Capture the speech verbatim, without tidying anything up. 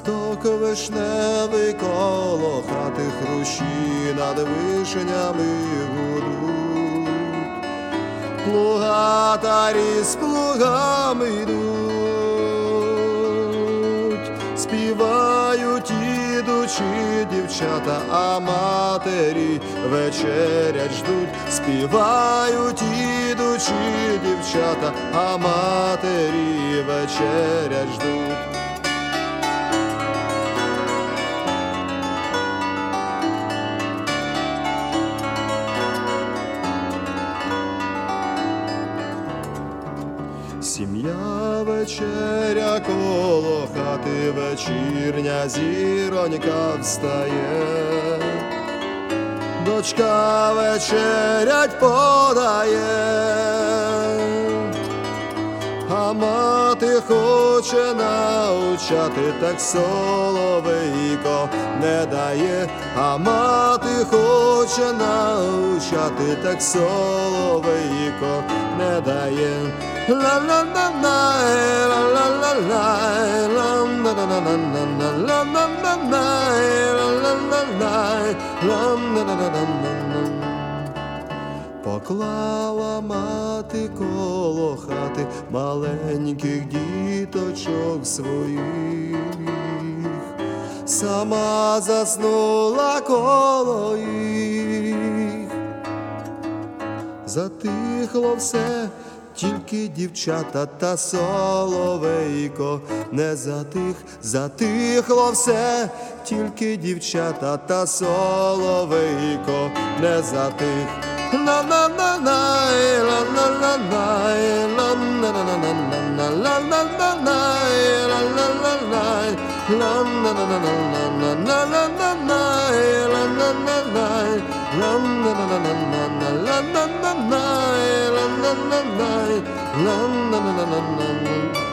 Листок вишневий коло хати, хрущі над вишнями гудуть. Плугатарі з плугами йдуть, співають ідучі дівчата, а матері вечерять ждуть. Співають ідучі дівчата, а матері вечерять ждуть. Сім'я вечеря коло хати, вечірня зіронька встає. Дочка вечерять подає, а мати хоче навчати, так соловейко не дає. А мати хоче навчати, так соловейко не дає. La la la la la la la la la la la la la la la la. Поклала мати коло хати маленьких діточок своїх, сама заснула коло їх. Затихло все, тільки дівчата та соловейко не затих. Затихло все, тільки дівчата та соловейко не затих. La la la la la la la la la la la la la la la la la la la la